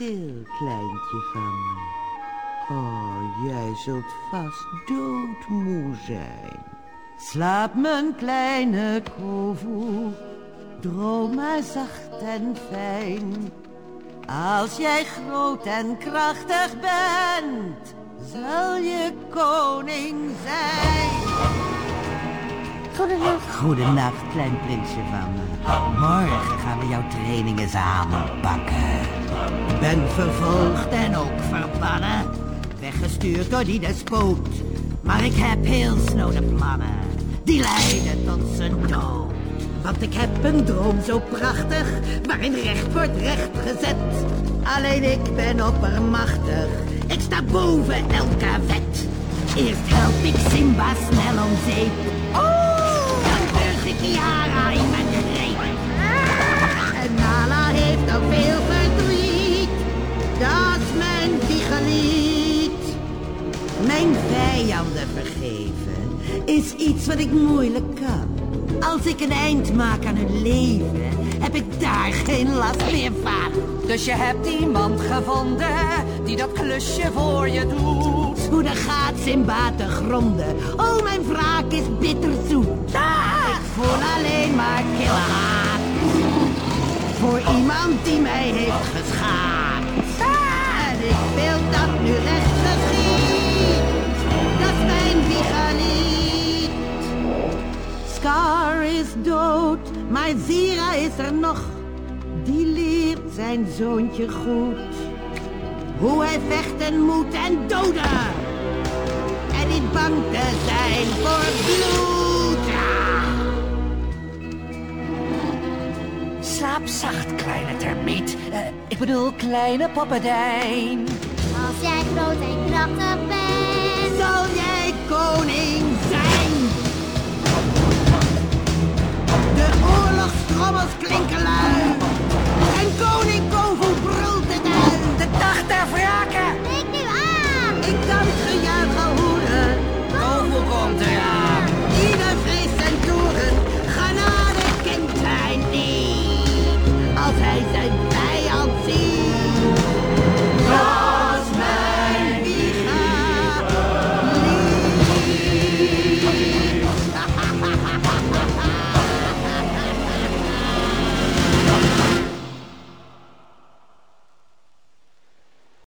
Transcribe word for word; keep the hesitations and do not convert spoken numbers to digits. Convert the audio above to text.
stil, kleintje van me. Oh, jij zult vast doodmoe zijn. Slaap, mijn kleine koevoe, droom maar zacht en fijn. Als jij groot en krachtig bent, zal je koning zijn. Goedenacht. Goedenacht, klein prinsje van me. Morgen gaan we jouw training eens aanpakken. Ik ben vervolgd en ook verbannen. Weggestuurd door die despoot. Maar ik heb heel snode plannen. Die leiden tot zijn dood. Want ik heb een droom zo prachtig, waarin recht wordt recht gezet. Alleen ik ben oppermachtig. Ik sta boven elke wet. Eerst help ik Simba snel om zeep. Oh, dan burg ik Kiara in mijn greep. En Nala heeft al veel verdriet. Dat is mijn wiegelied. Mijn vijanden vergeven is iets wat ik moeilijk kan. Als ik een eind maak aan hun leven, heb ik daar geen last meer van. Dus je hebt iemand gevonden die dat klusje voor je doet. Hoe dan gaat Simba te gronden? Oh, mijn wraak is bitterzoet. Ah, ik voel alleen maar kille haat voor iemand die mij heeft geschaad. Ah, en ik wil dat nu recht geschiet. Dat is mijn wiegelied. Scar is dood, maar Zira is er nog. Die leert zijn zoontje goed hoe hij vechten moet en doden. En niet bang te zijn voor bloed. Slaap zacht, kleine termiet. Uh, ik bedoel, kleine poppendijn. Als jij groot en krachtig bent, Zal jij koning